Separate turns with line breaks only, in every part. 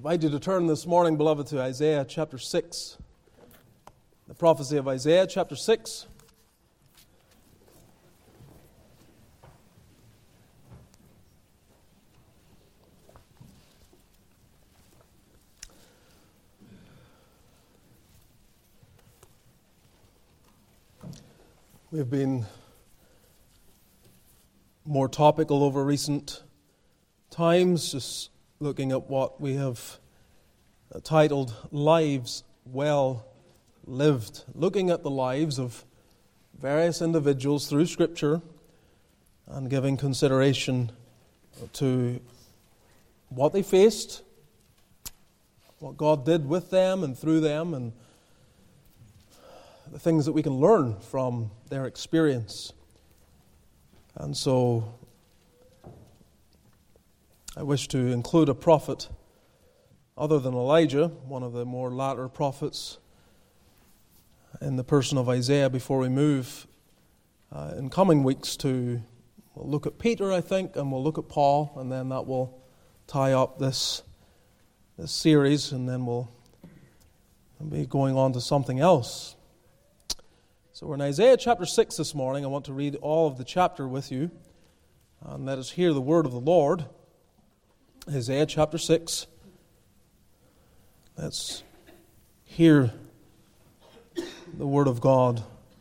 invite you to turn this morning, beloved, to Isaiah chapter 6. The prophecy of Isaiah chapter 6. We've been more topical over recent times, just looking at what we have titled Lives Well Lived, looking at the lives of various individuals through Scripture and giving consideration to what they faced, what God did with them and through them, and the things that we can learn from their experience. And so I wish to include a prophet other than Elijah, one of the more latter prophets, in the person of Isaiah before we move in coming weeks to we'll look at Peter, I think, and we'll look at Paul, and then that will tie up this series, and then we'll be going on to something else. So we're in Isaiah chapter 6 this morning. I want to read all of the chapter with you, and let us hear the word of the Lord. Isaiah chapter 6. Let's hear the word of God.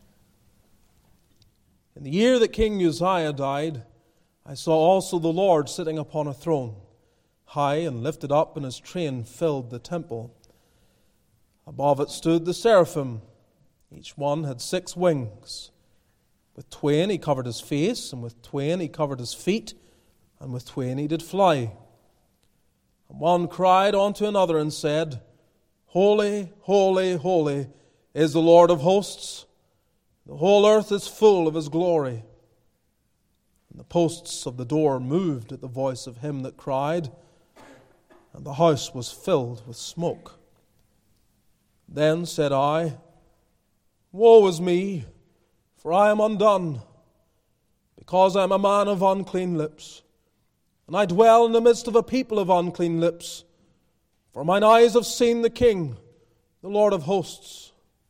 In the year that King Uzziah died, I saw also the Lord sitting upon a throne, high and lifted up, and his train filled the temple. Above it stood the seraphim. Each one had 6 wings. With twain he covered his face, and with twain he covered his feet, and with twain he did fly. And one cried unto another and said, Holy, holy, holy is the Lord of hosts. The whole earth is full of his glory. And the posts of the door moved at the voice of him that cried, and the house was filled with smoke. Then said I, Woe is me, for I am undone, because I am a man of unclean lips, and I dwell in the midst of a people of unclean lips. For mine eyes have seen the King, the Lord of hosts.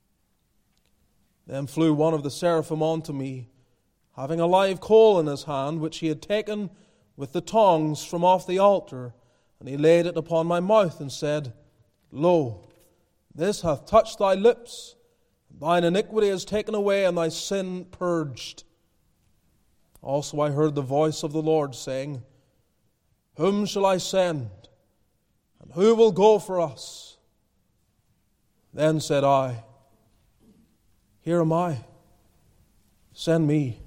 Then flew one of the seraphim unto me, having a live coal in his hand, which he had taken with the tongs from off the altar, and he laid it upon my mouth, and said, Lo, this hath touched thy lips. Thine iniquity is taken away, and thy sin purged. Also I heard the voice of the Lord saying, Whom shall I send? And who will go for us? Then said I, Here am I, send me.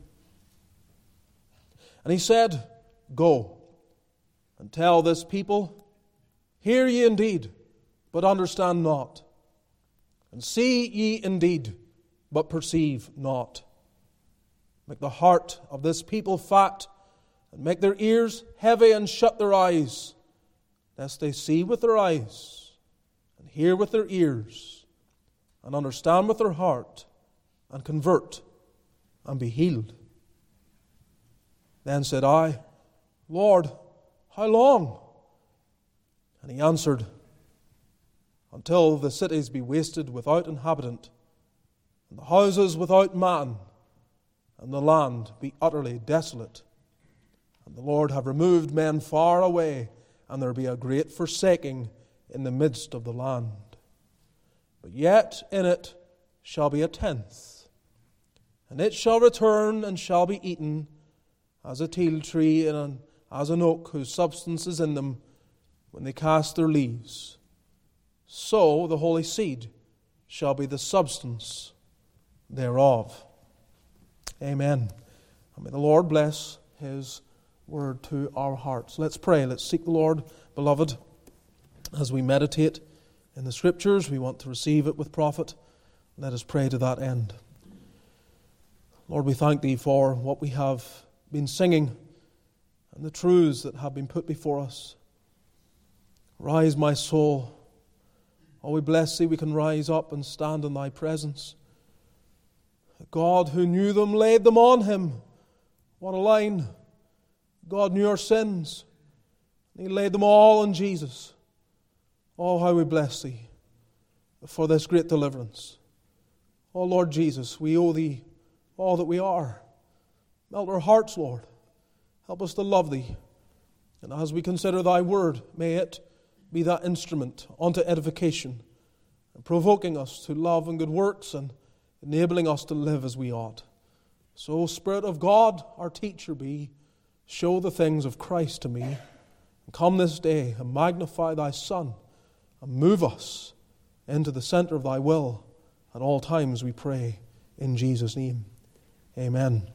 And he said, Go, and tell this people, Hear ye indeed, but understand not. And see ye indeed, but perceive not. Make the heart of this people fat, and make their ears heavy, and shut their eyes, lest they see with their eyes, and hear with their ears, and understand with their heart, and convert, and be healed. Then said I, Lord, how long? And he answered, Until the cities be wasted without inhabitant, and the houses without man, and the land be utterly desolate, and the Lord have removed men far away, and there be a great forsaking in the midst of the land. But yet in it shall be a tenth, and it shall return and shall be eaten, as a teil tree and as an oak whose substance is in them, when they cast their leaves. So the holy seed shall be the substance thereof. Amen. And may the Lord bless his word to our hearts. Let's pray. Let's seek the Lord, beloved, as we meditate in the Scriptures. We want to receive it with profit. Let us pray to that end. Lord, we thank Thee for what we have been singing and the truths that have been put before us. Rise, my soul. Oh, we bless Thee, we can rise up and stand in Thy presence. God who knew them laid them on Him. What a line. God knew our sins. He laid them all on Jesus. Oh, how we bless Thee for this great deliverance. Oh, Lord Jesus, we owe Thee all that we are. Melt our hearts, Lord. Help us to love Thee. And as we consider Thy word, may it be that instrument unto edification, and provoking us to love and good works, and enabling us to live as we ought. So, Spirit of God, our teacher be, show the things of Christ to me, and come this day and magnify Thy Son, and move us into the center of Thy will at all times, we pray, in Jesus' name. Amen.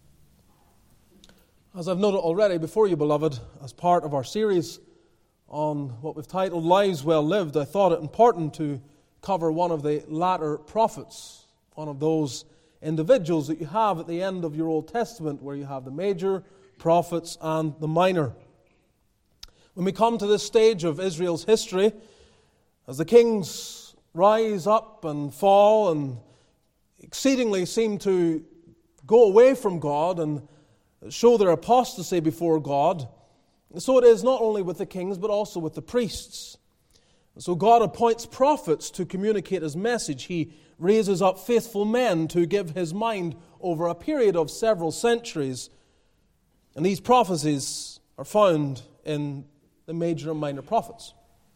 As I've noted already before you, beloved, as part of our series on what we've titled Lives Well Lived, I thought it important to cover one of the latter prophets, one of those individuals that you have at the end of your Old Testament, where you have the major prophets and the minor. When we come to this stage of Israel's history, as the kings rise up and fall and exceedingly seem to go away from God and show their apostasy before God, so it is not only with the kings but also with the priests. So God appoints prophets to communicate His message. He raises up faithful men to give His mind over a period of several centuries. And these prophecies are found in the major and minor prophets.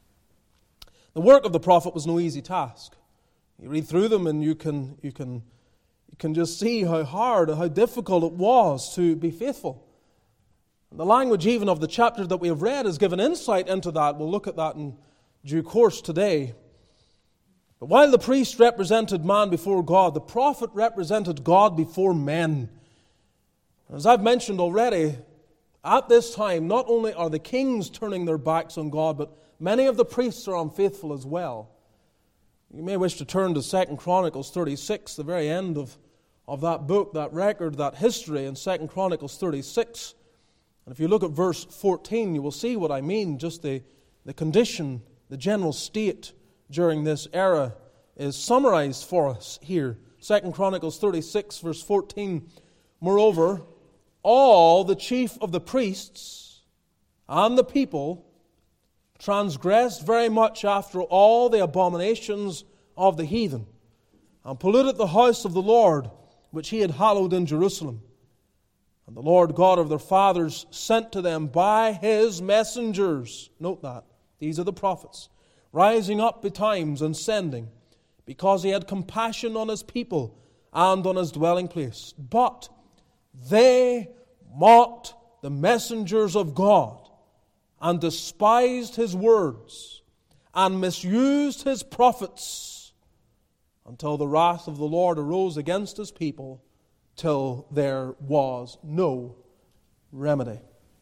The work of the prophet was no easy task. You read through them and you can just see how hard, how difficult it was to be faithful. And the language even of the chapter that we have read has given insight into that. We'll look at that in due course today. But while the priest represented man before God, the prophet represented God before men. As I've mentioned already, at this time, not only are the kings turning their backs on God, but many of the priests are unfaithful as well. You may wish to turn to 2 Chronicles 36, the very end of that book, that record, that history in 2 Chronicles 36. And if you look at verse 14, you will see what I mean. Just the condition, the general state during this era is summarized for us here. 2 Chronicles 36, verse 14. Moreover, all the chief of the priests and the people transgressed very much after all the abominations of the heathen, and polluted the house of the Lord, which He had hallowed in Jerusalem. And the Lord God of their fathers sent to them by His messengers. Note that. These are the prophets. Rising up betimes and sending, because He had compassion on His people and on His dwelling place. But they mocked the messengers of God, and despised His words, and misused His prophets, until the wrath of the Lord arose against His people, till there was no remedy.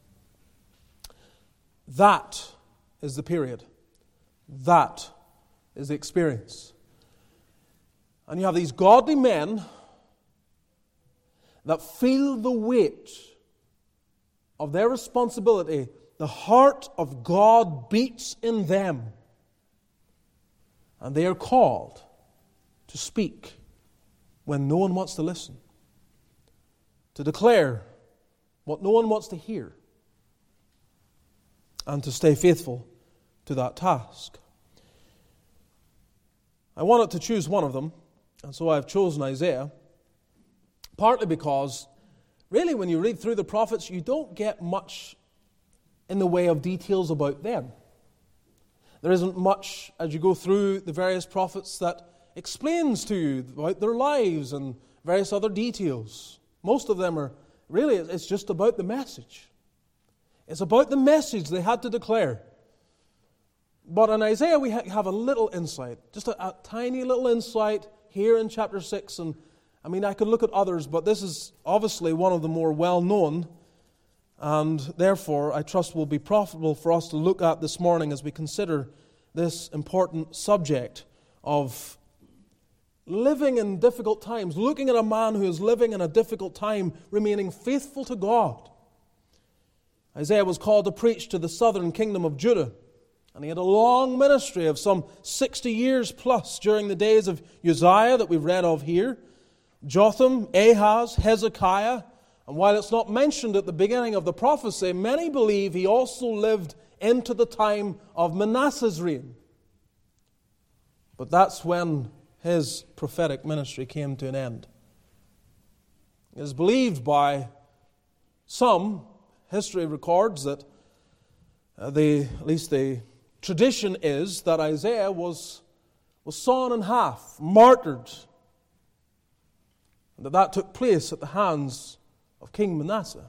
That is the period. That is the experience. And you have these godly men that feel the weight of their responsibility. The heart of God beats in them, and they are called to speak when no one wants to listen, to declare what no one wants to hear, and to stay faithful to that task. I wanted to choose one of them, and so I've chosen Isaiah, partly because really when you read through the prophets, you don't get much in the way of details about them. There isn't much as you go through the various prophets that explains to you about their lives and various other details. Most of them are really, it's just about the message. It's about the message they had to declare. But in Isaiah we have a little insight, just a tiny little insight here in chapter 6. And I mean, I could look at others, but this is obviously one of the more well-known, and therefore I trust will be profitable for us to look at this morning as we consider this important subject of living in difficult times, looking at a man who is living in a difficult time, remaining faithful to God. Isaiah was called to preach to the southern kingdom of Judah, and he had a long ministry of some 60 years plus during the days of Uzziah that we've read of here, Jotham, Ahaz, Hezekiah. And while it's not mentioned at the beginning of the prophecy, many believe he also lived into the time of Manasseh's reign. But that's when his prophetic ministry came to an end. It is believed by some, history records that at least the tradition is that Isaiah was sawn in half, martyred, and that took place at the hands of King Manasseh.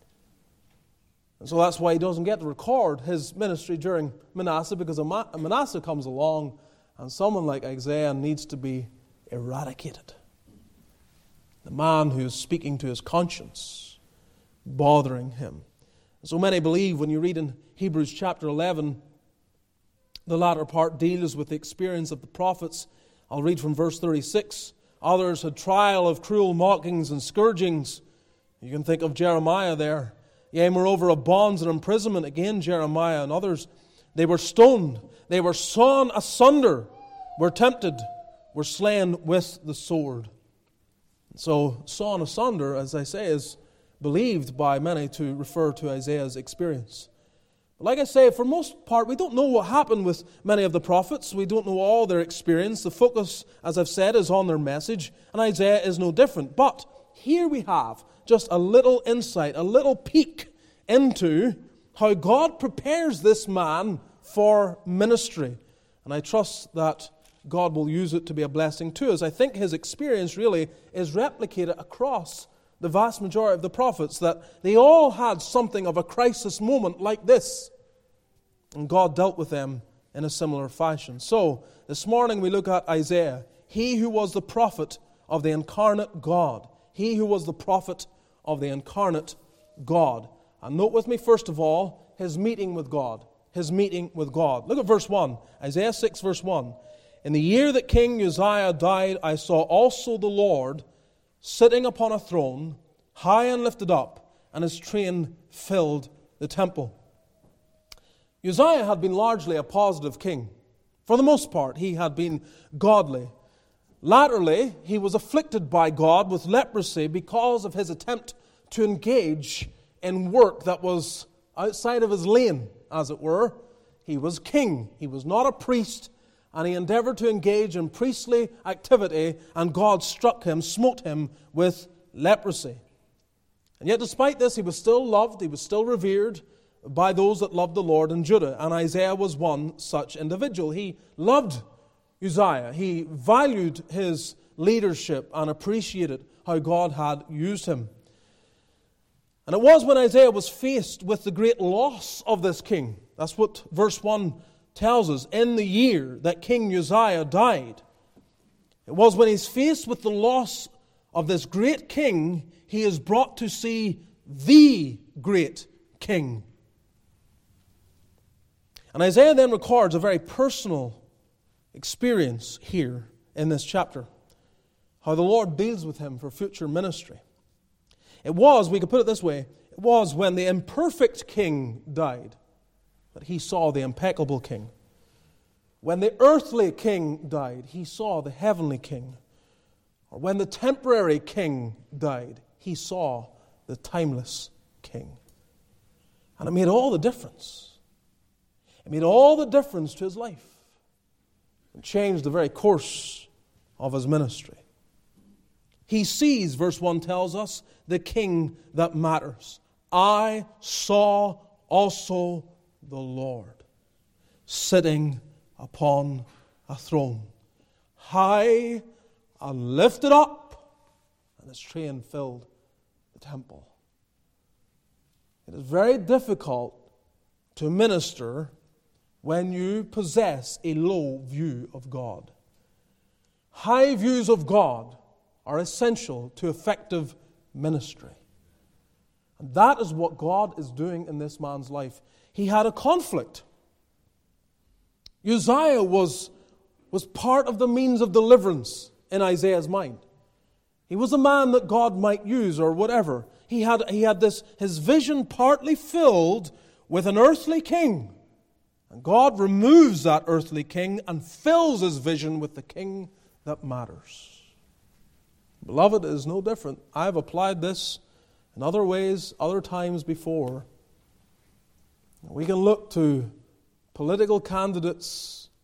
And so that's why he doesn't get to record his ministry during Manasseh, because Manasseh comes along and someone like Isaiah needs to be eradicated. The man who is speaking to his conscience, bothering him. And so many believe when you read in Hebrews chapter 11, the latter part deals with the experience of the prophets. I'll read from verse 36. Others had trial of cruel mockings and scourgings. You can think of Jeremiah there. Yea, moreover, of bonds and imprisonment. Again, Jeremiah and others. They were stoned. They were sawn asunder. Were tempted. Were slain with the sword. So, sawn asunder, as I say, is believed by many to refer to Isaiah's experience. But like I say, for most part, we don't know what happened with many of the prophets. We don't know all their experience. The focus, as I've said, is on their message, and Isaiah is no different. But here we have just a little insight, a little peek into how God prepares this man for ministry. And I trust that God will use it to be a blessing to us. I think his experience really is replicated across the vast majority of the prophets, that they all had something of a crisis moment like this. And God dealt with them in a similar fashion. So, this morning we look at Isaiah, he who was the prophet of the incarnate God. He who was the prophet of the incarnate God. And note with me, first of all, his meeting with God. His meeting with God. Look at verse 1. Isaiah 6, verse 1. In the year that King Uzziah died, I saw also the Lord sitting upon a throne, high and lifted up, and his train filled the temple. Uzziah had been largely a positive king. For the most part, he had been godly. Latterly, he was afflicted by God with leprosy because of his attempt to engage in work that was outside of his lane, as it were. He was king. He was not a priest. And he endeavored to engage in priestly activity, and God struck him, smote him with leprosy. And yet despite this, he was still loved, he was still revered by those that loved the Lord in Judah. And Isaiah was one such individual. He loved Uzziah. He valued his leadership and appreciated how God had used him. And it was when Isaiah was faced with the great loss of this king. That's what verse 1 tells us. In the year that King Uzziah died, it was when he's faced with the loss of this great king, he is brought to see the great king. And Isaiah then records a very personal experience here in this chapter, how the Lord deals with him for future ministry. It was, we could put it this way, it was when the imperfect king died that he saw the impeccable king. When the earthly king died, he saw the heavenly king. Or when the temporary king died, he saw the timeless king. And it made all the difference. It made all the difference to his life. It changed the very course of his ministry. He sees, verse 1 tells us, the king that matters. I saw also the Lord sitting upon a throne, high and lifted up, and his train filled the temple. It is very difficult to minister when you possess a low view of God. High views of God are essential to effective ministry. And that is what God is doing in this man's life. He had a conflict. Uzziah was part of the means of deliverance in Isaiah's mind. He was a man that God might use or whatever. He had his vision partly filled with an earthly king. And God removes that earthly king and fills his vision with the king that matters. Beloved, it is no different. I've applied this in other ways, other times before. We can look to political candidates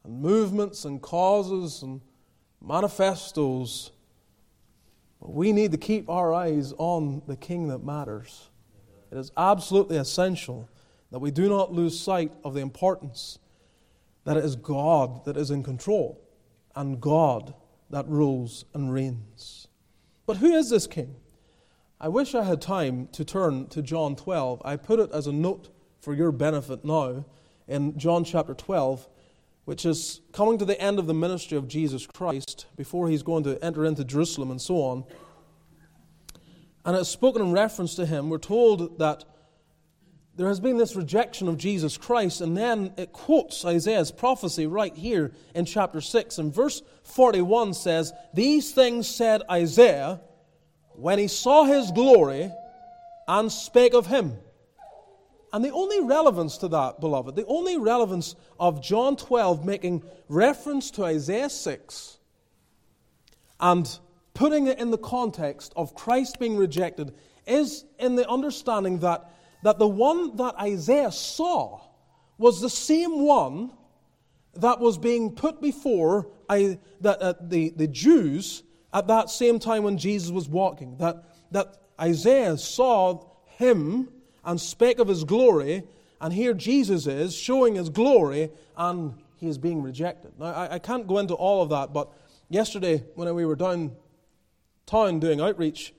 and movements and causes and manifestos. But we need to keep our eyes on the King that matters. It is absolutely essential that we do not lose sight of the importance that it is God that is in control and God that rules and reigns. But who is this King? I wish I had time to turn to John 12. I put it as a note for your benefit now in John chapter 12, which is coming to the end of the ministry of Jesus Christ before He's going to enter into Jerusalem and so on. And it's spoken in reference to Him. We're told that there has been this rejection of Jesus Christ, and then it quotes Isaiah's prophecy right here in chapter 6. And verse 41 says, "These things said Isaiah when he saw His glory and spake of Him." And the only relevance to that, beloved, the only relevance of John 12 making reference to Isaiah 6 and putting it in the context of Christ being rejected is in the understanding that the one that Isaiah saw was the same one that was being put before the Jews at that same time when Jesus was walking. That Isaiah saw Him and spake of His glory, and here Jesus is showing His glory, and He is being rejected. Now, I can't go into all of that, but yesterday when we were downtown doing outreach,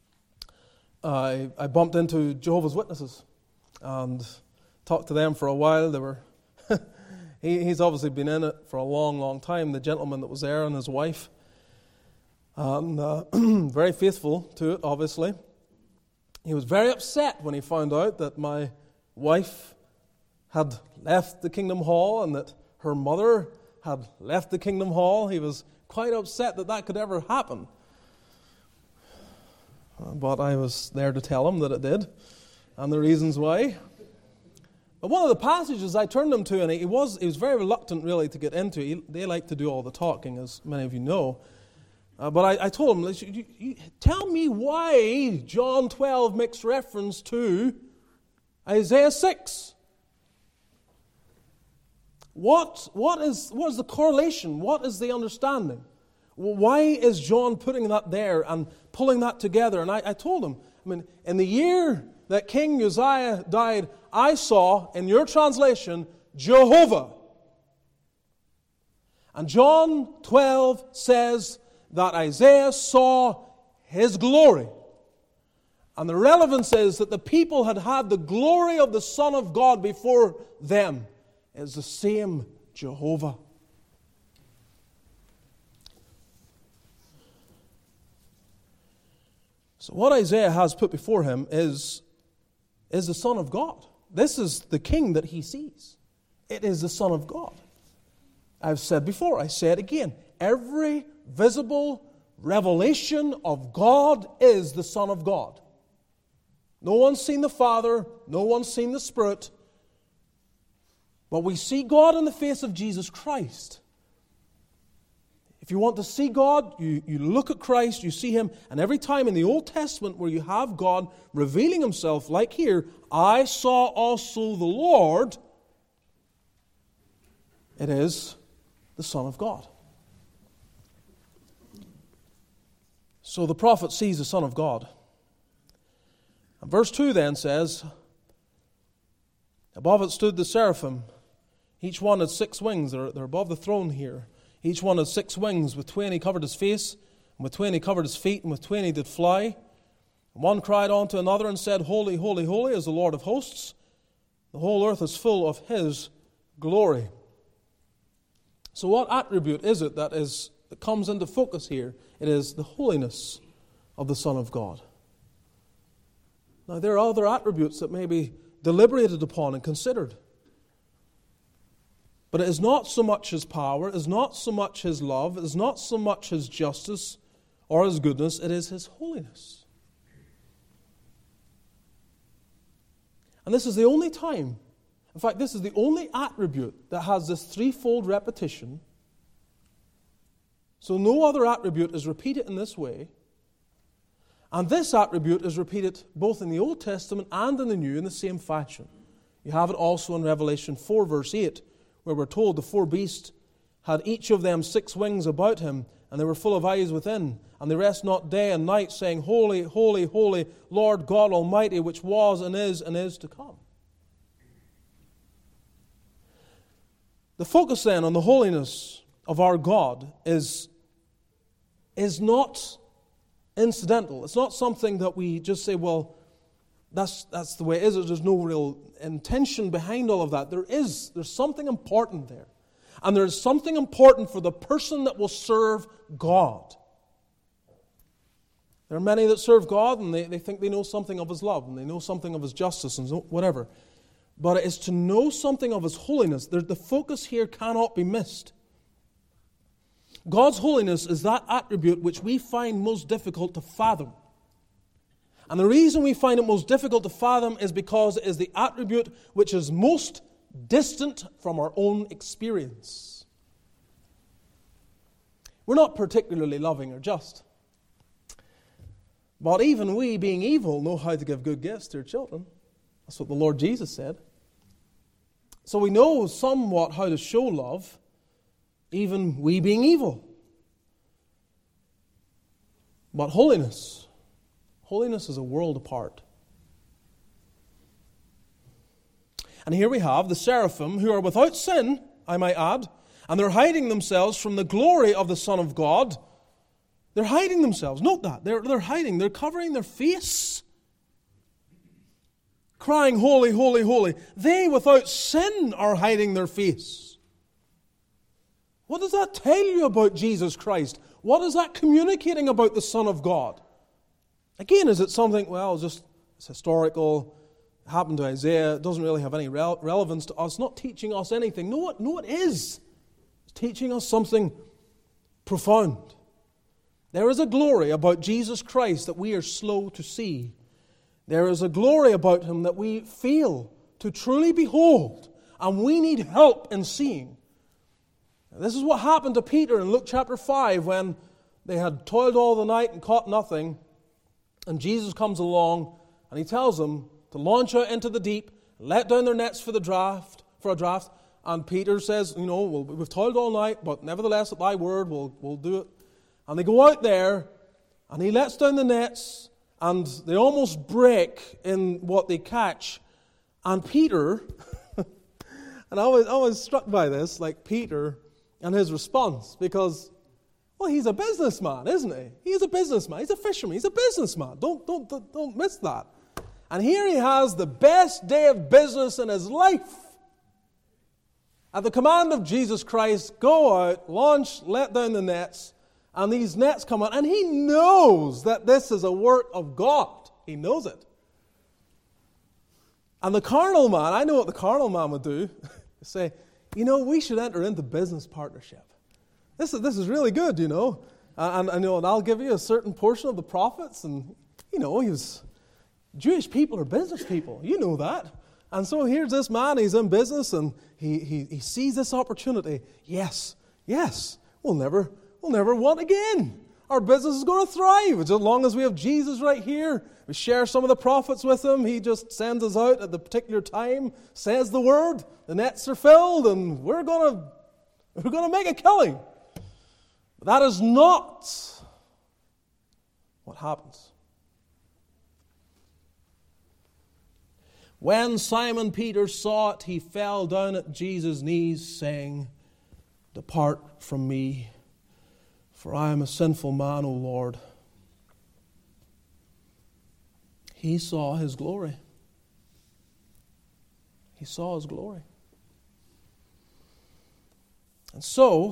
I bumped into Jehovah's Witnesses and talked to them for a while. They were he's obviously been in it for a long, long time, the gentleman that was there and his wife, and very faithful to it, obviously. He was very upset when he found out that my wife had left the Kingdom Hall and that her mother had left the Kingdom Hall. He was quite upset that that could ever happen. But I was there to tell him that it did, and the reasons why. But one of the passages I turned him to, and he was very reluctant really to get into. They like to do all the talking, as many of you know. But I told him, tell me why John 12 makes reference to Isaiah 6. What is the correlation? What is the understanding? Why is John putting that there and pulling that together? And I told him, in the year that King Uzziah died, I saw, in your translation, Jehovah. And John 12 says that Isaiah saw His glory. And the relevance is that the people had had the glory of the Son of God before them. It's the same Jehovah. So what Isaiah has put before him is the Son of God. This is the King that he sees. It is the Son of God. I've said before, I say it again. Every visible revelation of God is the Son of God. No one's seen the Father, no one's seen the Spirit, but we see God in the face of Jesus Christ. If you want to see God, you look at Christ, you see Him, and every time in the Old Testament where you have God revealing Himself, like here, I saw also the Lord, it is the Son of God. So the prophet sees the Son of God. And verse 2 then says, above it stood the seraphim. Each one had 6 wings. They're above the throne here. Each one had 6 wings. With 2 he covered his face, and with 2 he covered his feet, and with 2 he did fly. And one cried unto another and said, Holy, holy, holy is the Lord of hosts. The whole earth is full of His glory. So what attribute is it that comes into focus here? It is the holiness of the Son of God. Now there are other attributes that may be deliberated upon and considered. But it is not so much His power, it is not so much His love, it is not so much His justice or His goodness, it is His holiness. And this is the only time, in fact, this is the only attribute that has this threefold repetition. So no other attribute is repeated in this way. And this attribute is repeated both in the Old Testament and in the New in the same fashion. You have it also in Revelation 4 verse 8, where we're told the 4 beasts had each of them 6 wings about him, and they were full of eyes within. And they rest not day and night, saying, Holy, holy, holy, Lord God Almighty, which was and is to come. The focus then on the holiness of our God is not incidental. It's not something that we just say, well, that's the way it is. There's no real intention behind all of that. There's something important there. And there's something important for the person that will serve God. There are many that serve God and they think they know something of His love and they know something of His justice and whatever. But it is to know something of His holiness. The focus here cannot be missed. God's holiness is that attribute which we find most difficult to fathom. And the reason we find it most difficult to fathom is because it is the attribute which is most distant from our own experience. We're not particularly loving or just. But even we, being evil, know how to give good gifts to our children. That's what the Lord Jesus said. So we know somewhat how to show love, even we being evil. But holiness is a world apart. And here we have the seraphim who are without sin, I might add, and they're hiding themselves from the glory of the Son of God. They're hiding themselves. Note that. They're hiding. They're covering their face. Crying, holy, holy, holy. They without sin are hiding their face. What does that tell you about Jesus Christ? What is that communicating about the Son of God? Again, is it something, well, it's historical, it happened to Isaiah, it doesn't really have any relevance to us, not teaching us anything. No, it is. It's teaching us something profound. There is a glory about Jesus Christ that we are slow to see. There is a glory about Him that we fail to truly behold, and we need help in seeing. Now, this is what happened to Peter in Luke chapter 5 when they had toiled all the night and caught nothing, and Jesus comes along and He tells them to launch out into the deep, let down their nets for a draft, and Peter says, well, we've toiled all night, but nevertheless at Thy word we'll do it. And they go out there, and He lets down the nets, and they almost break in what they catch. And Peter, and I was struck by this, like Peter and his response, because, well, he's a businessman, isn't he? He's a businessman. He's a fisherman. He's a businessman. Don't miss that. And here he has the best day of business in his life. At the command of Jesus Christ, go out, launch, let down the nets. And these nets come out, and he knows that this is a work of God. He knows it. And the carnal man, I know what the carnal man would do, say, we should enter into business partnership. This is really good, and I'll give you a certain portion of the profits. And, Jewish people are business people. You know that. And so here's this man, he's in business, and he sees this opportunity. Yes, we'll never want again. Our business is going to thrive. As long as we have Jesus right here, we share some of the profits with Him. He just sends us out at the particular time, says the word, the nets are filled, and we're going to make a killing. But that is not what happens. When Simon Peter saw it, he fell down at Jesus' knees, saying, "Depart from me, for I am a sinful man, O Lord." He saw His glory. He saw His glory. And so,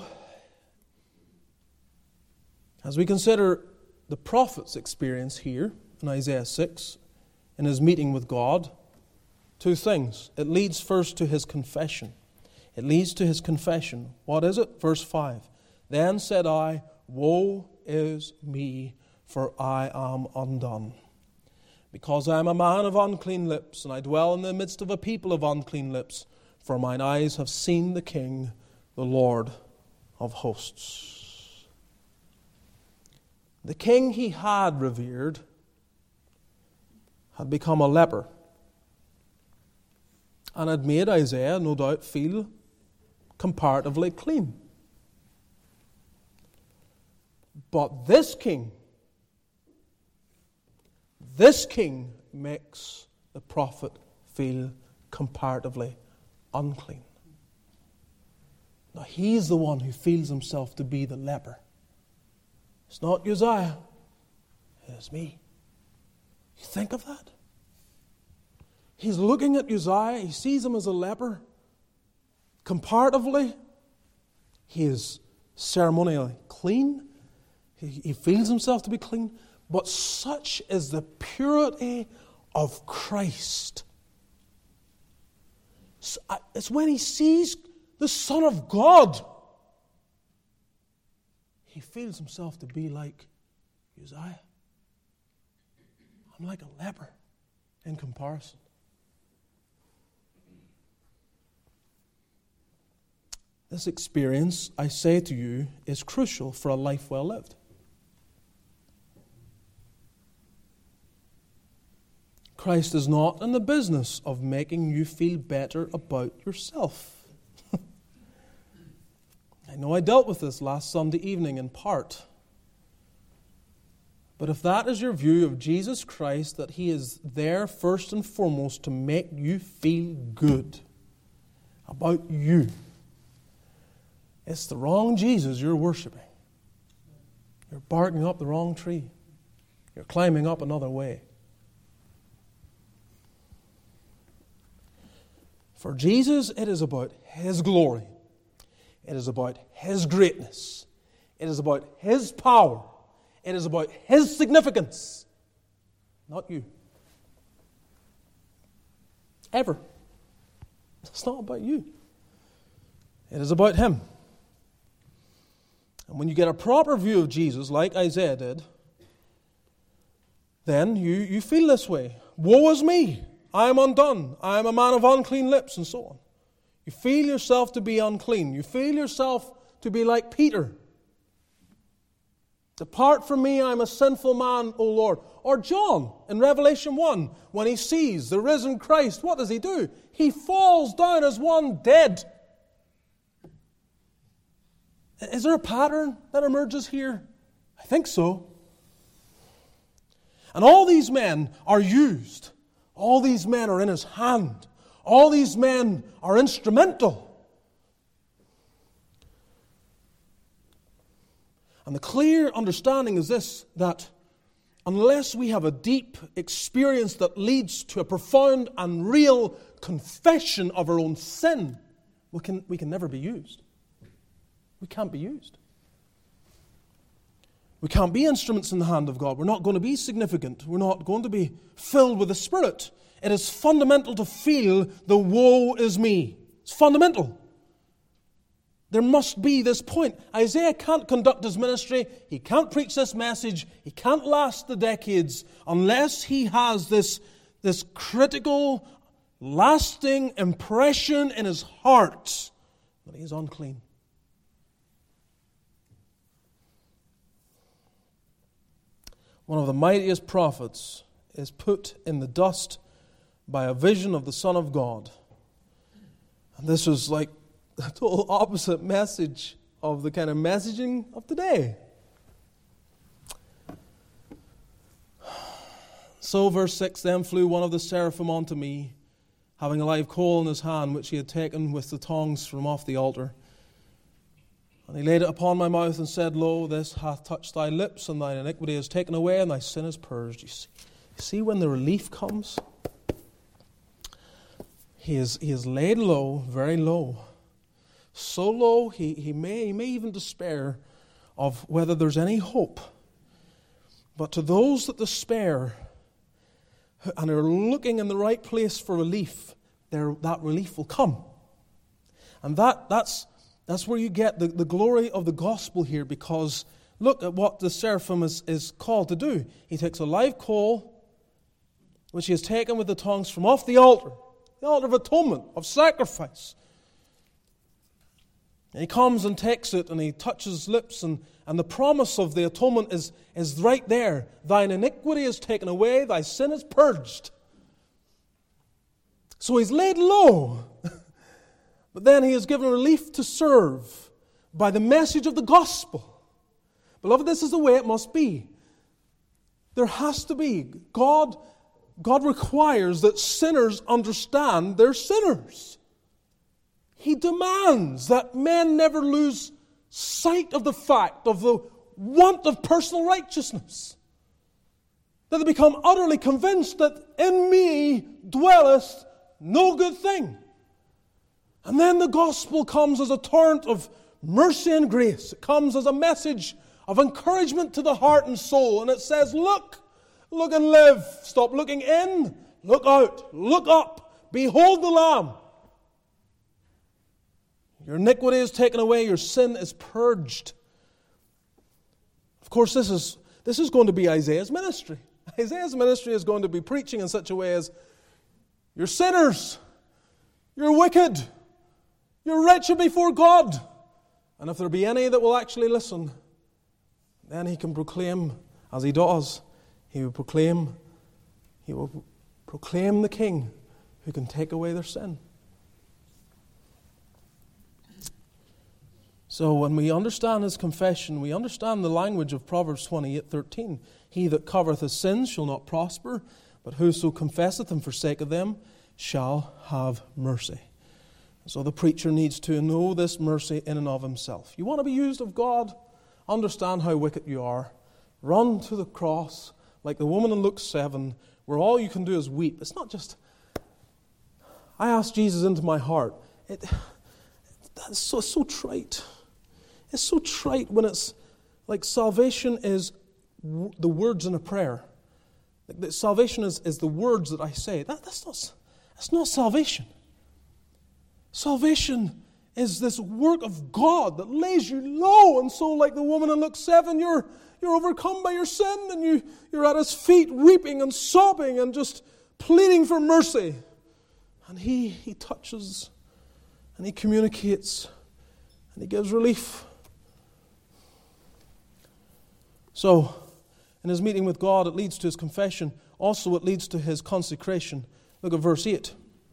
as we consider the prophet's experience here in Isaiah 6, in his meeting with God, two things. It leads first to his confession. It leads to his confession. What is it? Verse 5. Then said I, Woe is me, for I am undone. Because I am a man of unclean lips, and I dwell in the midst of a people of unclean lips, for mine eyes have seen the King, the Lord of hosts. The king he had revered had become a leper, and had made Isaiah, no doubt, feel comparatively clean. But this king makes the prophet feel comparatively unclean. Now he's the one who feels himself to be the leper. It's not Uzziah, it's me. You think of that? He's looking at Uzziah, he sees him as a leper. Comparatively, he is ceremonially clean. He feels himself to be clean. But such is the purity of Christ. It's when he sees the Son of God, he feels himself to be like Uzziah. I'm like a leper in comparison. This experience, I say to you, is crucial for a life well lived. Christ is not in the business of making you feel better about yourself. I know I dealt with this last Sunday evening in part. But if that is your view of Jesus Christ, that He is there first and foremost to make you feel good about you, it's the wrong Jesus you're worshiping. You're barking up the wrong tree. You're climbing up another way. For Jesus, it is about His glory. It is about His greatness. It is about His power. It is about His significance. Not you. Ever. It's not about you. It is about Him. And when you get a proper view of Jesus, like Isaiah did, then you feel this way. Woe is me! I am undone. I am a man of unclean lips, and so on. You feel yourself to be unclean. You feel yourself to be like Peter. Depart from me, I am a sinful man, O Lord. Or John in Revelation 1, when he sees the risen Christ, what does he do? He falls down as one dead. Is there a pattern that emerges here? I think so. And all these men are used. All these men are in His hand. All these men are instrumental. And the clear understanding is this, that unless we have a deep experience that leads to a profound and real confession of our own sin, we can never be used. We can't be used. We can't be instruments in the hand of God. We're not going to be significant. We're not going to be filled with the Spirit. It is fundamental to feel the woe is me. It's fundamental. There must be this point. Isaiah can't conduct his ministry. He can't preach this message. He can't last the decades unless he has this critical, lasting impression in his heart that he is unclean. One of the mightiest prophets is put in the dust by a vision of the Son of God. And this was like the total opposite message of the kind of messaging of today. So, verse 6, then flew one of the seraphim unto me, having a live coal in his hand, which he had taken with the tongs from off the altar. And he laid it upon my mouth and said, Lo, this hath touched thy lips, and thine iniquity is taken away, and thy sin is purged. You see when the relief comes? He is laid low, very low. So low, he may even despair of whether there's any hope. But to those that despair and are looking in the right place for relief, that relief will come. And that's where you get the glory of the gospel here, because look at what the seraphim is called to do. He takes a live coal, which he has taken with the tongs from off the altar of atonement, of sacrifice. And he comes and takes it, and he touches his lips, and the promise of the atonement is right there. Thine iniquity is taken away, thy sin is purged. So he's laid low. But then he is given relief to serve by the message of the gospel. Beloved, this is the way it must be. There has to be. God requires that sinners understand they're sinners. He demands that men never lose sight of the fact of the want of personal righteousness. That they become utterly convinced that in me dwelleth no good thing. And then the gospel comes as a torrent of mercy and grace. It comes as a message of encouragement to the heart and soul. And it says, look and live. Stop looking in, look out, look up. Behold the Lamb. Your iniquity is taken away, your sin is purged. Of course, this is going to be Isaiah's ministry. Isaiah's ministry is going to be preaching in such a way as, you're sinners, you're wicked, you're wretched before God. And if there be any that will actually listen, then he can proclaim, as he does, he will proclaim the King who can take away their sin. So when we understand his confession, we understand the language of Proverbs 28:13. He that covereth his sins shall not prosper, but whoso confesseth and forsaketh them shall have mercy. So the preacher needs to know this mercy in and of himself. You want to be used of God? Understand how wicked you are. Run to the cross like the woman in Luke 7, where all you can do is weep. It's not just, I asked Jesus into my heart. That's so trite. It's so trite when it's like salvation is the words in a prayer. Like salvation is the words that I say. That's not salvation. Salvation is this work of God that lays you low. And so like the woman in Luke 7, you're overcome by your sin and you're at his feet weeping and sobbing and just pleading for mercy. And he touches and he communicates and he gives relief. So, in his meeting with God, it leads to his confession. Also, it leads to his consecration. Look at verse 8.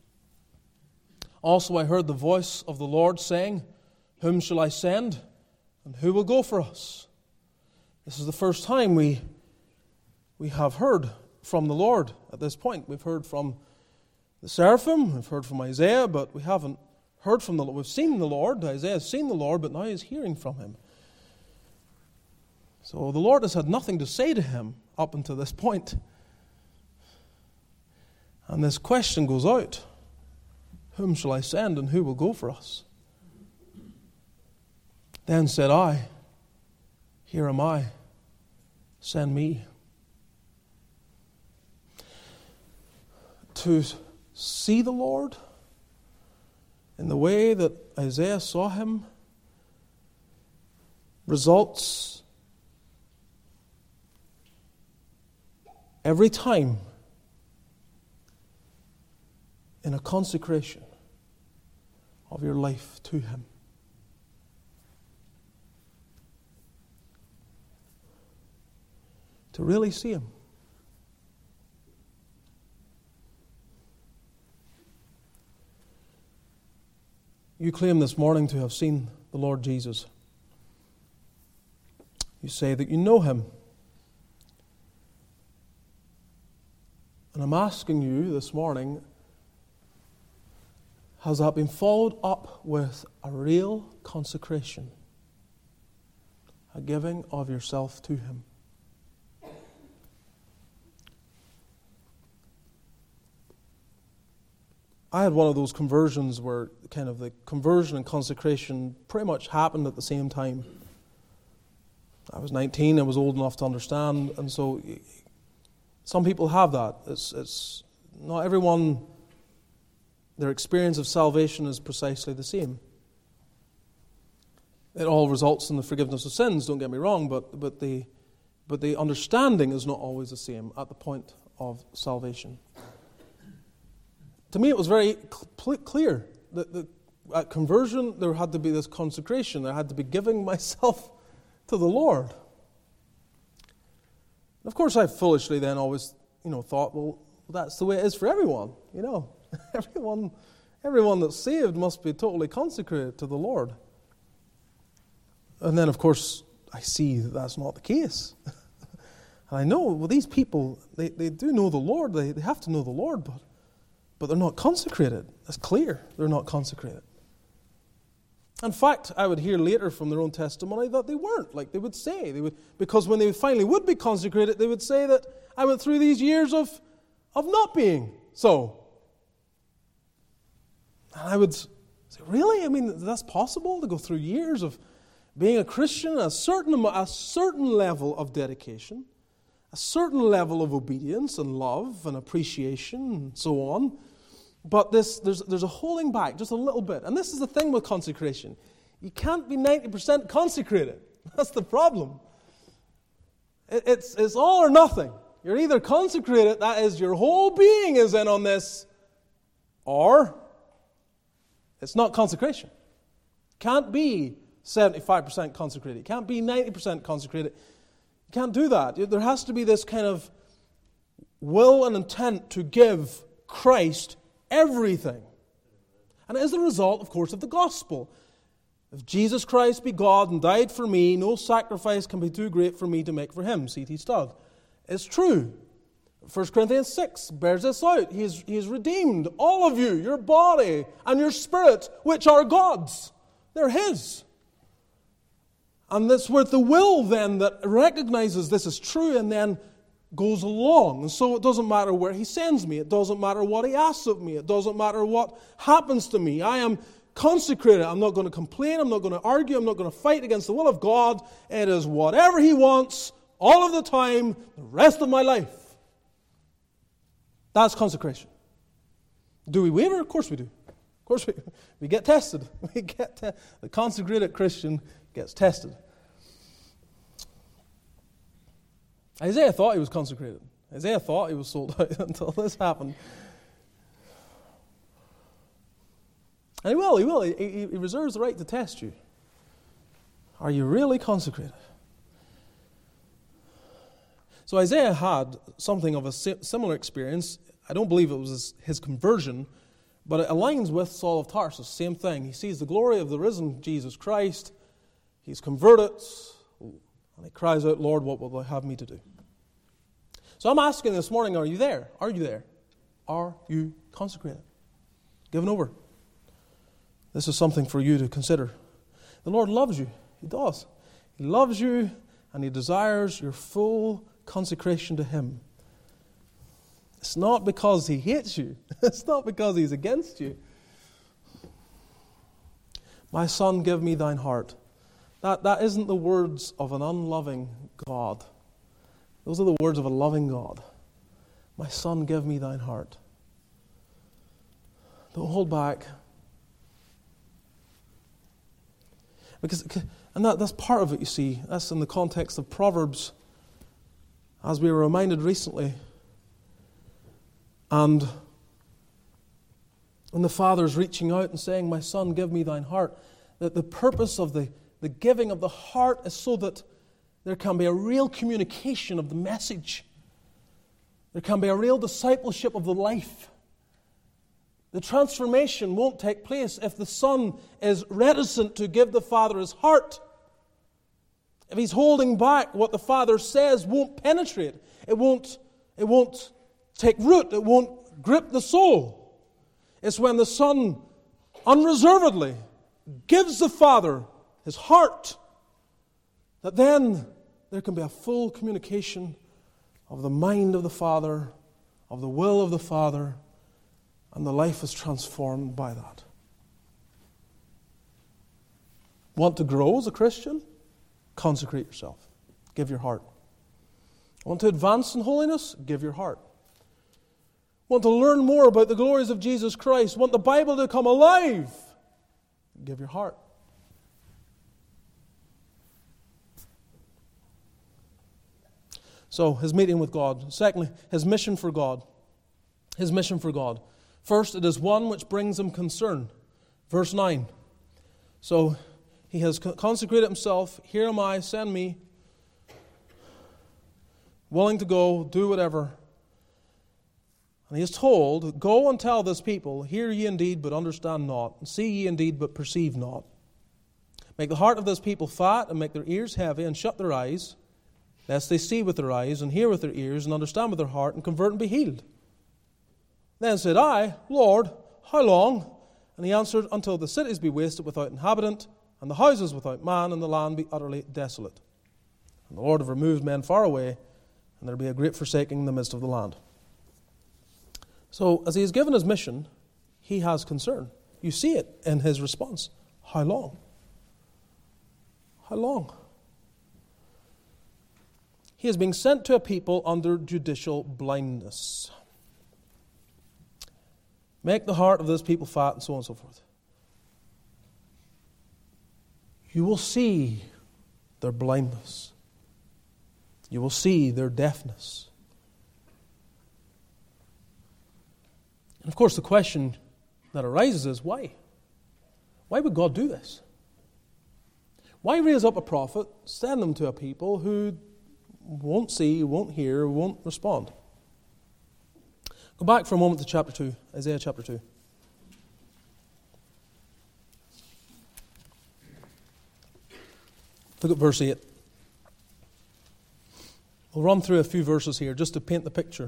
Also, I heard the voice of the Lord saying, whom shall I send, and who will go for us? This is the first time we have heard from the Lord at this point. We've heard from the seraphim, we've heard from Isaiah, but we haven't heard from the Lord. We've seen the Lord. Isaiah has seen the Lord, but now he's hearing from him. So the Lord has had nothing to say to him up until this point. And this question goes out. Whom shall I send and who will go for us? Then said I, here am I, send me. To see the Lord in the way that Isaiah saw him results every time in a consecration of your life to him. To really see him. You claim this morning to have seen the Lord Jesus. You say that you know him. And I'm asking you this morning, has that been followed up with a real consecration? A giving of yourself to him? I had one of those conversions where kind of the conversion and consecration pretty much happened at the same time. I was 19, I was old enough to understand, and so some people have that. It's not everyone, their experience of salvation is precisely the same. It all results in the forgiveness of sins, don't get me wrong, but the understanding is not always the same at the point of salvation. To me, it was very clear that at conversion, there had to be this consecration. There had to be giving myself to the Lord. And of course, I foolishly then always, thought, well, that's the way it is for everyone. Everyone that's saved must be totally consecrated to the Lord. And then, of course, I see that that's not the case. And I know, well, these people, they do know the Lord. They have to know the Lord, but they're not consecrated. That's clear. They're not consecrated. In fact, I would hear later from their own testimony that they weren't. Like they would say, because when they finally would be consecrated, they would say that I went through these years of not being so. And I would say, really? I mean, that's possible to go through years of being a Christian, a certain level of dedication, a certain level of obedience and love and appreciation and so on. But there's a holding back just a little bit. And this is the thing with consecration. You can't be 90% consecrated. That's the problem. It's all or nothing. You're either consecrated, that is, your whole being is in on this, or it's not consecration. Can't be 75% consecrated. Can't be 90% consecrated. You can't do that. There has to be this kind of will and intent to give Christ everything. And it is the result, of course, of the gospel. If Jesus Christ be God and died for me, no sacrifice can be too great for me to make for him. C.T. Studd. It's true. 1 Corinthians 6 bears this out. He has redeemed all of you, your body and your spirit, which are God's. They're his. And it's with the will then that recognizes this is true and then goes along. And so it doesn't matter where he sends me. It doesn't matter what he asks of me. It doesn't matter what happens to me. I am consecrated. I'm not going to complain. I'm not going to argue. I'm not going to fight against the will of God. It is whatever he wants all of the time, the rest of my life. That's consecration. Do we waver? Of course we do. Of course we get tested. The consecrated Christian gets tested. Isaiah thought he was consecrated. Isaiah thought he was sold out until this happened. And he will. He reserves the right to test you. Are you really consecrated? So Isaiah had something of a similar experience. I don't believe it was his conversion, but it aligns with Saul of Tarsus. Same thing. He sees the glory of the risen Jesus Christ. He's converted, and he cries out, Lord, what will thou have me to do? So I'm asking this morning, are you there? Are you there? Are you consecrated? Given over? This is something for you to consider. The Lord loves you. He does. He loves you, and he desires your full consecration to him. It's not because he hates you. It's not because he's against you. My son, give me thine heart. That isn't the words of an unloving God. Those are the words of a loving God. My son, give me thine heart. Don't hold back. And that's part of it, you see. That's in the context of Proverbs, as we were reminded recently. And when the Father's reaching out and saying, my son, give me thine heart, that the purpose of the giving of the heart is so that there can be a real communication of the message. There can be a real discipleship of the life. The transformation won't take place if the son is reticent to give the Father his heart. If he's holding back, what the Father says won't penetrate. It won't take root. It won't grip the soul. It's when the Son unreservedly gives the Father his heart that then there can be a full communication of the mind of the Father, of the will of the Father, and the life is transformed by that. Want to grow as a Christian? Consecrate yourself. Give your heart. Want to advance in holiness? Give your heart. Want to learn more about the glories of Jesus Christ? Want the Bible to come alive? Give your heart. So, his meeting with God. Secondly, his mission for God. His mission for God. First, it is one which brings him concern. Verse 9. So, he has consecrated himself. Here am I, send me. Willing to go, do whatever. And he is told, go and tell this people, hear ye indeed, but understand not. And see ye indeed, but perceive not. Make the heart of this people fat, and make their ears heavy, and shut their eyes, lest they see with their eyes, and hear with their ears, and understand with their heart, and convert and be healed. Then said I, Lord, how long? And he answered, until the cities be wasted without inhabitant, and the houses without man, and the land be utterly desolate. And the Lord have removed men far away, and there will be a great forsaking in the midst of the land. So, as he has given his mission, he has concern. You see it in his response. How long? How long? He is being sent to a people under judicial blindness. Make the heart of this people fat, and so on and so forth. You will see their blindness. You will see their deafness. And of course, the question that arises is why? Why would God do this? Why raise up a prophet, send them to a people who won't see, won't hear, won't respond? Go back for a moment to chapter 2, Isaiah chapter 2. Look at verse 8. We'll run through a few verses here just to paint the picture.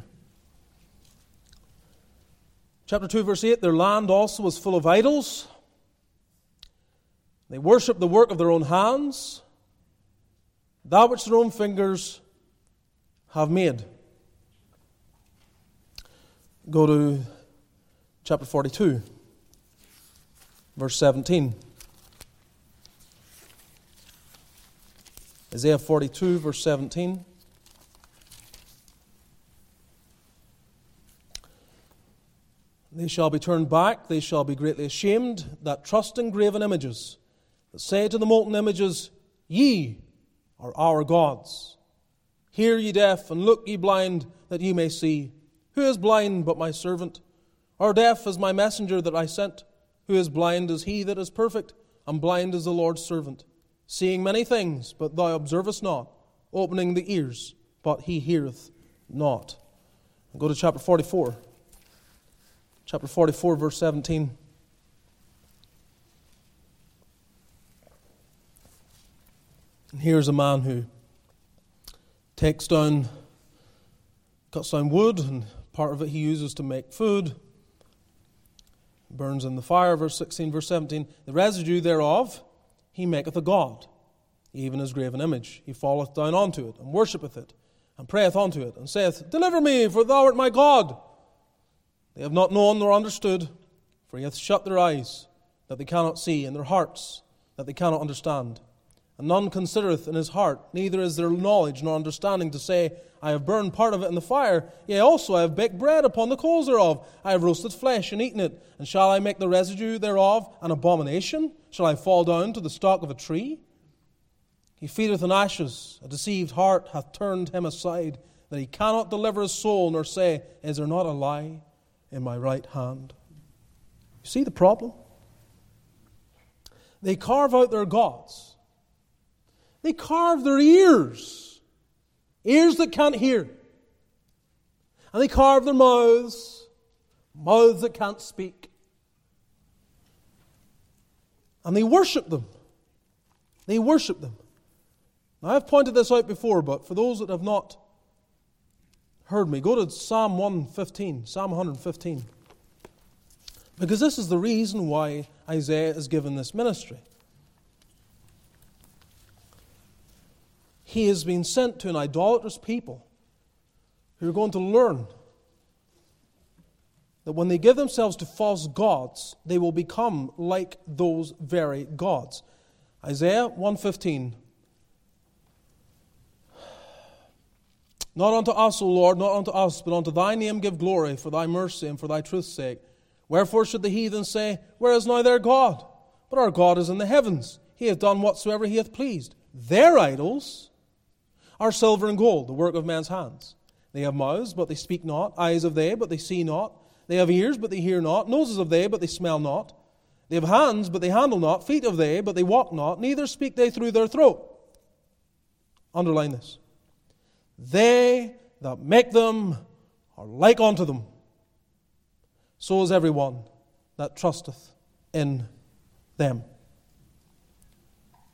Chapter 2, verse 8, their land also was full of idols. They worshipped the work of their own hands, that which their own fingers have made. Go to chapter 42, verse 17. Isaiah 42, verse 17. They shall be turned back, they shall be greatly ashamed, that trust in graven images, that say to the molten images, Ye are our gods. Hear ye deaf, and look ye blind, that ye may see. Who is blind but my servant? Or deaf as my messenger that I sent? Who is blind as he that is perfect, and blind as the Lord's servant? Seeing many things, but thou observest not, opening the ears, but he heareth not. And go to chapter 44. Chapter 44, verse 17. And here's a man who cuts down wood, and part of it he uses to make food. Burns in the fire, verse 16, verse 17. The residue thereof he maketh a god, even his graven image. He falleth down unto it, and worshippeth it, and prayeth unto it, and saith, Deliver me, for thou art my God. They have not known nor understood, for he hath shut their eyes, that they cannot see, and their hearts, that they cannot understand. And none considereth in his heart, neither is there knowledge nor understanding to say, I have burned part of it in the fire, yea, also I have baked bread upon the coals thereof. I have roasted flesh and eaten it, and shall I make the residue thereof an abomination? Shall I fall down to the stalk of a tree? He feedeth on ashes, a deceived heart hath turned him aside, that he cannot deliver his soul, nor say, Is there not a lie in my right hand? You see the problem? They carve out their gods. They carve their ears that can't hear. And they carve their mouths that can't speak. And they worship them. They worship them. Now, I've pointed this out before, but for those that have not heard me, go to Psalm 115, Psalm 115. Because this is the reason why Isaiah is given this ministry. He has been sent to an idolatrous people who are going to learn that when they give themselves to false gods, they will become like those very gods. Isaiah 1:15. Not unto us, O Lord, not unto us, but unto thy name give glory for thy mercy and for thy truth's sake. Wherefore should the heathen say, Where is now their God? But our God is in the heavens. He hath done whatsoever he hath pleased. Their idols are silver and gold, the work of men's hands. They have mouths, but they speak not. Eyes have they, but they see not. They have ears, but they hear not. Noses have they, but they smell not. They have hands, but they handle not. Feet have they, but they walk not. Neither speak they through their throat. Underline this. They that make them are like unto them. So is everyone that trusteth in them.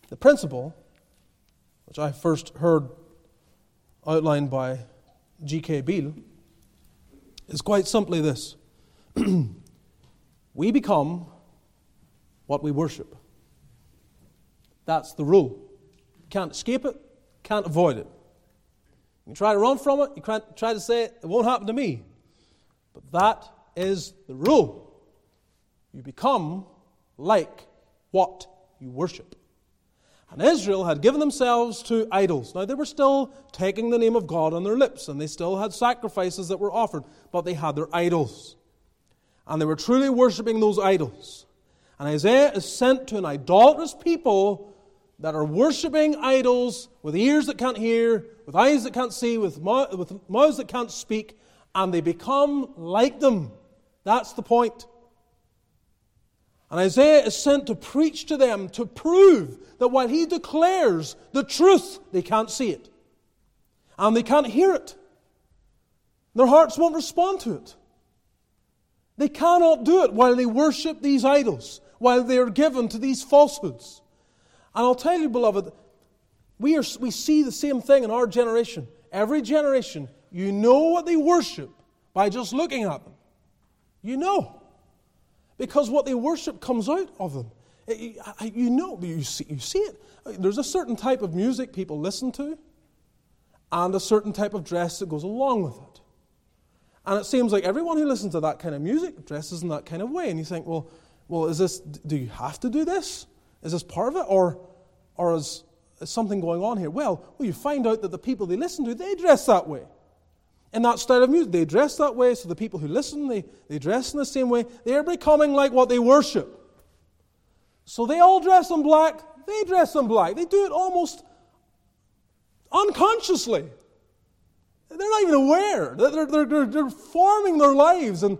The principle, which I first heard outlined by G.K. Beale, is quite simply this. We become what we worship. That's the rule. You can't escape it, can't avoid it. You can try to run from it, you can't try to say it won't happen to me. But that is the rule. You become like what you worship. And Israel had given themselves to idols. Now they were still taking the name of God on their lips, and they still had sacrifices that were offered, but they had their idols. And they were truly worshipping those idols. And Isaiah is sent to an idolatrous people that are worshipping idols with ears that can't hear, with eyes that can't see, with mouths that can't speak, and they become like them. That's the point. And Isaiah is sent to preach to them, to prove that while he declares the truth, they can't see it. And they can't hear it. Their hearts won't respond to it. They cannot do it while they worship these idols, while they are given to these falsehoods. And I'll tell you, beloved, we see the same thing in our generation. Every generation, you know what they worship by just looking at them. You know. Because what they worship comes out of them. You know, you see it. There's a certain type of music people listen to, and a certain type of dress that goes along with it. And it seems like everyone who listens to that kind of music dresses in that kind of way. And you think, well, is this? Do you have to do this? Is this part of it, or is something going on here? Well, you find out that the people they listen to, they dress that way. In that style of music, they dress that way, so the people who listen, they dress in the same way. They are becoming like what they worship. So they all dress in black, they dress in black. They do it almost unconsciously. They're not even aware. They're forming their lives, and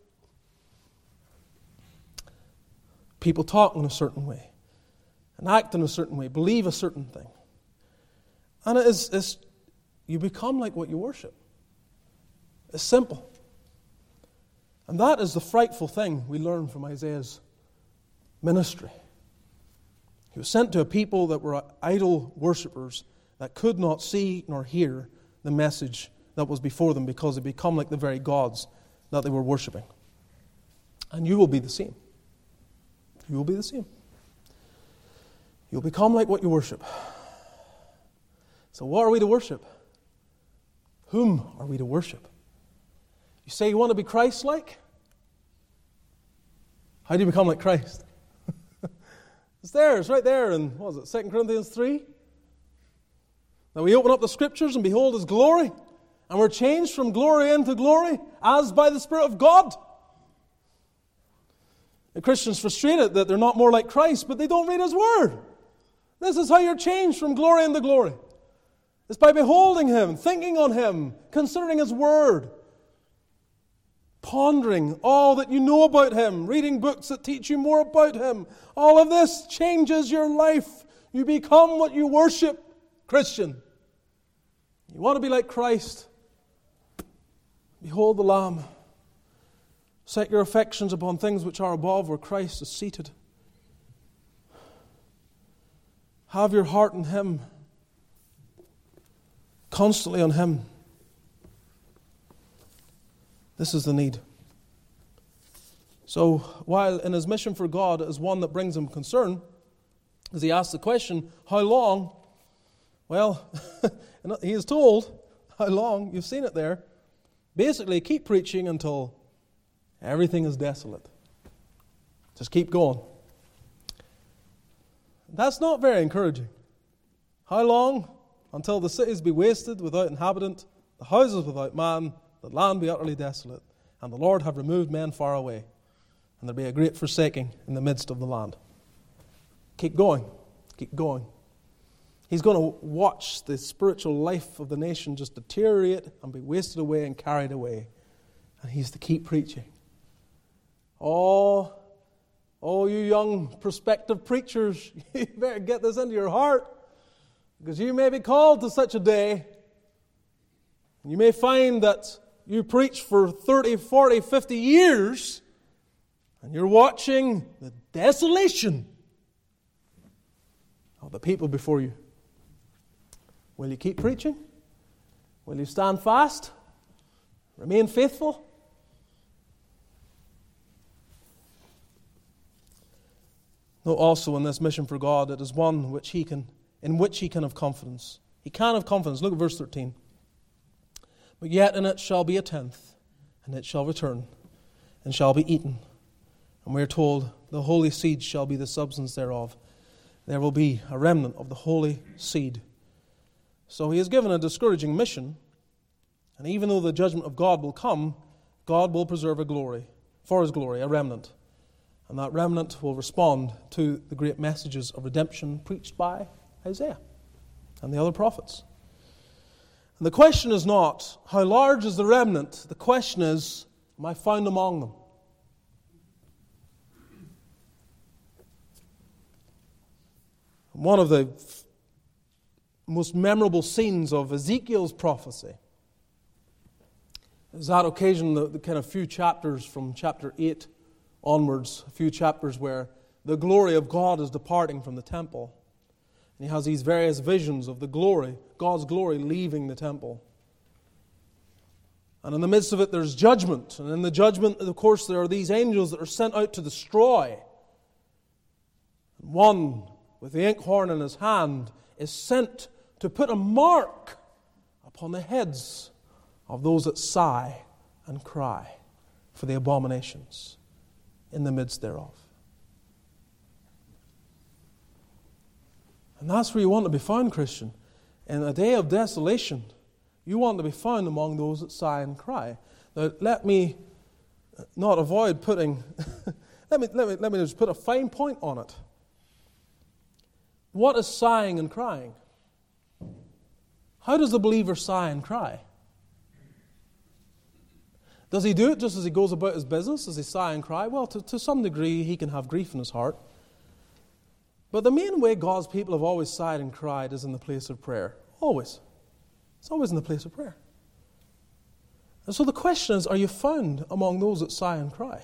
people talk in a certain way, and act in a certain way, believe a certain thing. And you become like what you worship. It's simple. And that is the frightful thing we learn from Isaiah's ministry. He was sent to a people that were idol worshippers that could not see nor hear the message that was before them because they become like the very gods that they were worshiping. And you will be the same. You will be the same. You'll become like what you worship. So what are we to worship? Whom are we to worship? You say you want to be Christ-like? How do you become like Christ? It's right there in, 2 Corinthians 3? Now we open up the Scriptures and behold His glory, and we're changed from glory into glory, as by the Spirit of God. The Christians frustrated that they're not more like Christ, but they don't read His Word. This is how you're changed from glory into glory. It's by beholding Him, thinking on Him, considering His Word, pondering all that you know about Him, reading books that teach you more about Him. All of this changes your life. You become what you worship, Christian. You want to be like Christ? Behold the Lamb. Set your affections upon things which are above, where Christ is seated. Have your heart in Him. Constantly on Him. This is the need. So, while in His mission for God is one that brings Him concern, as He asks the question, how long? Well, He is told how long. You've seen it there. Basically, keep preaching until everything is desolate. Just keep going. That's not very encouraging. How long? Until the cities be wasted without inhabitant, the houses without man, the land be utterly desolate, and the Lord have removed men far away, and there be a great forsaking in the midst of the land. Keep going. Keep going. He's going to watch the spiritual life of the nation just deteriorate and be wasted away and carried away. And He's to keep preaching. Oh, you young prospective preachers, you better get this into your heart, because you may be called to such a day. And you may find that you preach for 30, 40, 50 years, and you're watching the desolation of the people before you? Will you keep preaching? Will you stand fast? Remain faithful? Note also in this mission for God, it is one in which he can have confidence. He can have confidence. Look at verse 13. But yet in it shall be a tenth, and it shall return, and shall be eaten. And we are told, the holy seed shall be the substance thereof. There will be a remnant of the holy seed. So he is given a discouraging mission, and even though the judgment of God will come, God will preserve a glory, for his glory, a remnant. And that remnant will respond to the great messages of redemption preached by Isaiah and the other prophets. And the question is not, how large is the remnant? The question is, am I found among them? One of the most memorable scenes of Ezekiel's prophecy is that occasion, the kind of few chapters from chapter 8 onwards, a few chapters where the glory of God is departing from the temple. And he has these various visions of the glory, God's glory leaving the temple. And in the midst of it there's judgment. And in the judgment, of course, there are these angels that are sent out to destroy. And one with the inkhorn in his hand is sent to put a mark upon the heads of those that sigh and cry for the abominations in the midst thereof. And that's where you want to be found, Christian. In a day of desolation, you want to be found among those that sigh and cry. Now, let me not avoid putting, let me just put a fine point on it. What is sighing and crying? How does the believer sigh and cry? Does he do it just as he goes about his business? Does he sigh and cry? Well, to some degree, he can have grief in his heart. But the main way God's people have always sighed and cried is in the place of prayer. Always. It's always in the place of prayer. And so the question is, are you found among those that sigh and cry?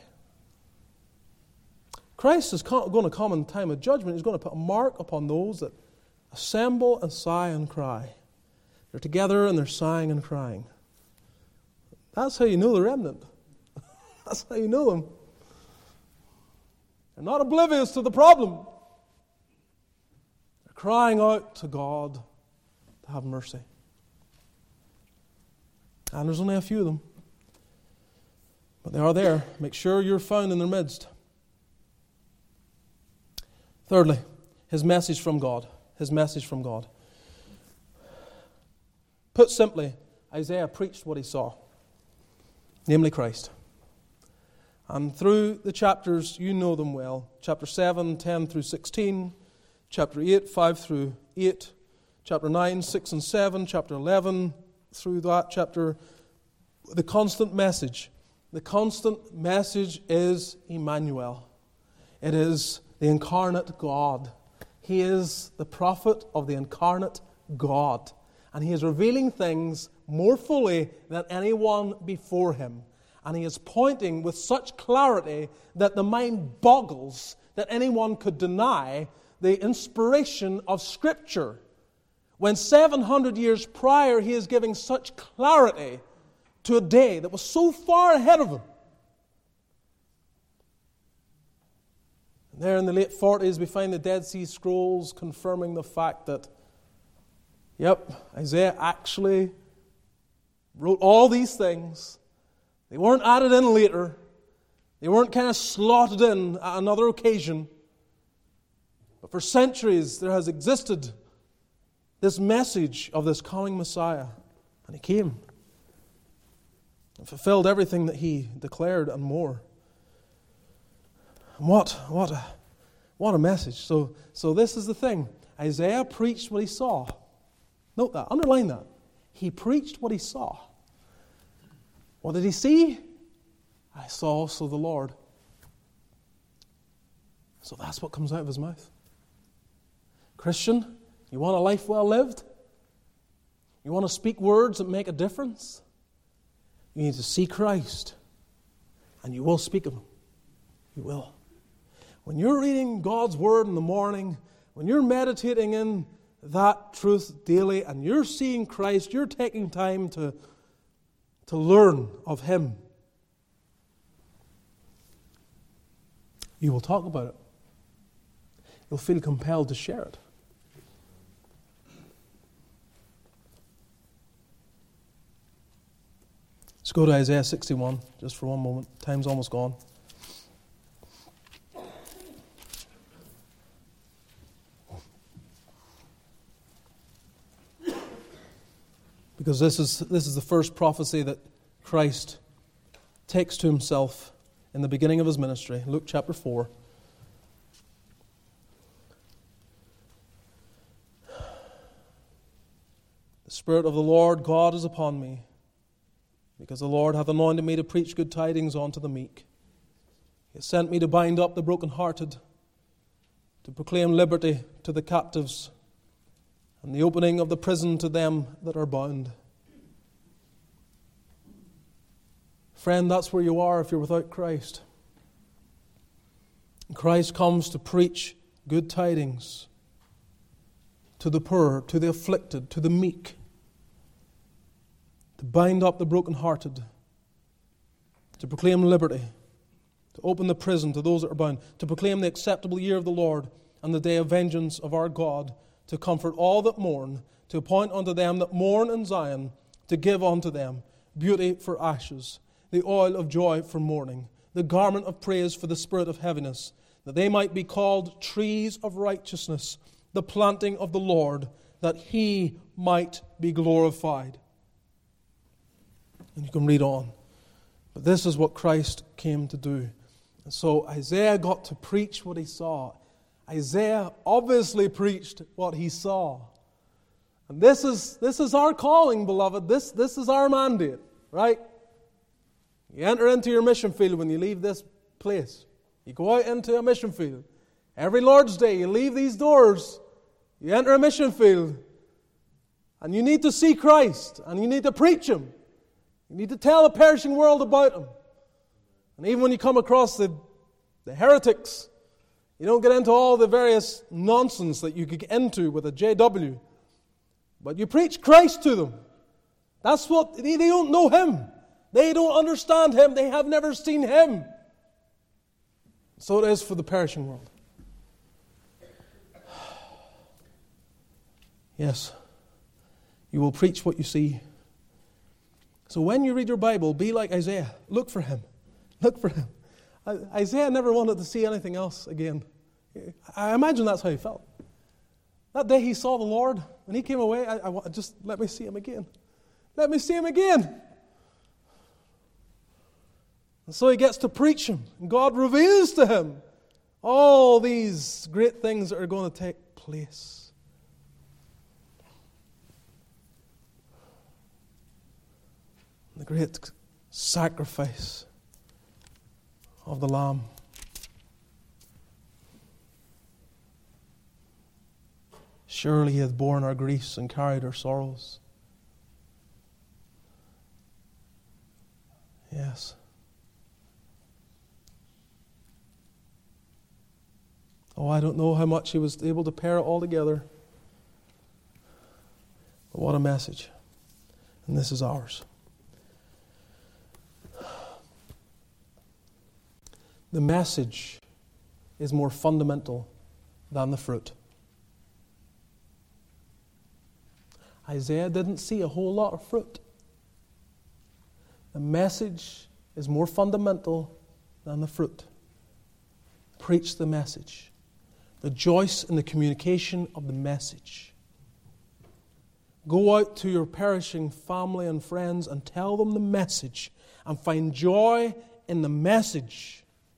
Christ is going to come in time of judgment. He's going to put a mark upon those that assemble and sigh and cry. They're together and they're sighing and crying. That's how you know the remnant. That's how you know them. They're not oblivious to the problem. They're crying out to God to have mercy. And there's only a few of them. But they are there. Make sure you're found in their midst. Thirdly, his message from God. His message from God. Put simply, Isaiah preached what he saw, namely Christ. And through the chapters, you know them well. Chapter 7, 10 through 16. Chapter 8, 5 through 8. Chapter 9, 6 and 7. Chapter 11 through that chapter. The constant message. The constant message is Emmanuel. It is the incarnate God. He is the prophet of the incarnate God. And he is revealing things more fully than anyone before him. And he is pointing with such clarity that the mind boggles that anyone could deny the inspiration of Scripture. When 700 years prior he is giving such clarity to a day that was so far ahead of him. And there in the late 40s we find the Dead Sea Scrolls confirming the fact that Isaiah actually wrote all these things. They weren't added in later. They weren't kind of slotted in at another occasion. But for centuries there has existed this message of this coming Messiah. And he came and fulfilled everything that he declared and more. And what a message. So this is the thing. Isaiah preached what he saw. Note that, underline that. He preached what he saw. What did he see? I saw also the Lord. So that's what comes out of his mouth. Christian, you want a life well lived? You want to speak words that make a difference? You need to see Christ. And you will speak of him. You will. When you're reading God's Word in the morning, when you're meditating in that truth daily and you're seeing Christ, you're taking time to learn of Him, you will talk about it. You'll feel compelled to share it. Let's go to Isaiah 61 just for one moment. Time's almost gone. Because this is the first prophecy that Christ takes to Himself in the beginning of His ministry. Luke chapter 4. The Spirit of the Lord God is upon me, because the Lord hath anointed me to preach good tidings unto the meek. He has sent me to bind up the brokenhearted, to proclaim liberty to the captives, and the opening of the prison to them that are bound. Friend, that's where you are if you're without Christ. Christ comes to preach good tidings to the poor, to the afflicted, to the meek, to bind up the brokenhearted, to proclaim liberty, to open the prison to those that are bound, to proclaim the acceptable year of the Lord and the day of vengeance of our God, to comfort all that mourn, to appoint unto them that mourn in Zion, to give unto them beauty for ashes, the oil of joy for mourning, the garment of praise for the spirit of heaviness, that they might be called trees of righteousness, the planting of the Lord, that He might be glorified. And you can read on. But this is what Christ came to do. And so Isaiah got to preach what he saw. Isaiah obviously preached what he saw. And this is our calling, beloved. This is our mandate, right? You enter into your mission field when you leave this place. You go out into a mission field. Every Lord's Day, you leave these doors. You enter a mission field. And you need to see Christ. And you need to preach Him. You need to tell a perishing world about Him. And even when you come across the heretics, you don't get into all the various nonsense that you could get into with a JW. But you preach Christ to them. That's what, they don't know Him. They don't understand Him. They have never seen Him. So it is for the perishing world. Yes, you will preach what you see. So when you read your Bible, be like Isaiah. Look for Him. Look for Him. Isaiah never wanted to see anything else again. I imagine that's how he felt. That day he saw the Lord, when he came away, I just let me see Him again. Let me see Him again. And so he gets to preach Him. And God reveals to him all these great things that are going to take place. The great sacrifice of the Lamb. Surely He hath borne our griefs and carried our sorrows. Yes. Oh, I don't know how much He was able to pair it all together. But what a message. And this is ours. The message is more fundamental than the fruit. Isaiah didn't see a whole lot of fruit. The message is more fundamental than the fruit. Preach the message. Rejoice in the communication of the message. Go out to your perishing family and friends and tell them the message and find joy in the message.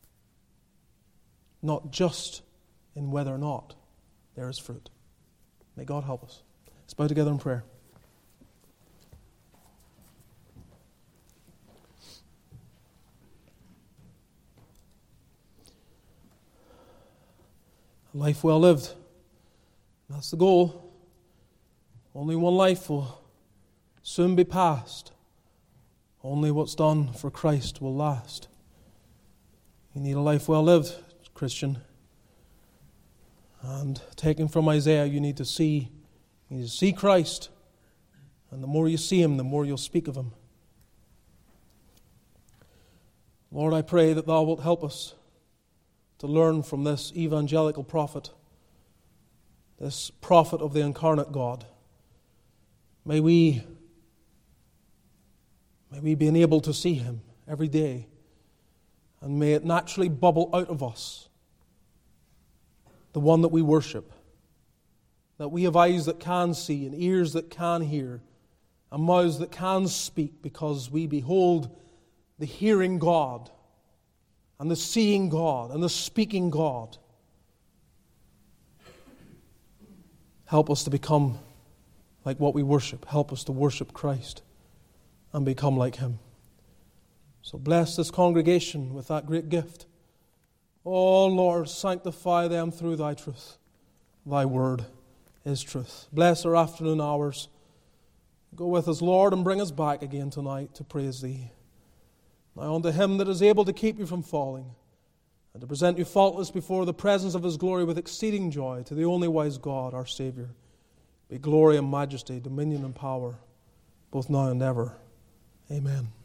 Not just in whether or not there is fruit. May God help us. Let's bow together in prayer. A life well lived. That's the goal. Only one life will soon be past. Only what's done for Christ will last. You need a life well lived, Christian. And taking from Isaiah, you need to see Christ. And the more you see Him, the more you'll speak of Him. Lord, I pray that Thou wilt help us to learn from this evangelical prophet, this prophet of the incarnate God. May we be enabled to see Him every day, and may it naturally bubble out of us, the one that we worship, that we have eyes that can see and ears that can hear and mouths that can speak, because we behold the hearing God and the seeing God and the speaking God. Help us to become like what we worship. Help us to worship Christ and become like Him. So bless this congregation with that great gift. Oh Lord, sanctify them through Thy truth. Thy word is truth. Bless our afternoon hours. Go with us, Lord, and bring us back again tonight to praise Thee. Now unto Him that is able to keep you from falling, and to present you faultless before the presence of His glory with exceeding joy, to the only wise God, our Saviour, be glory and majesty, dominion and power, both now and ever. Amen.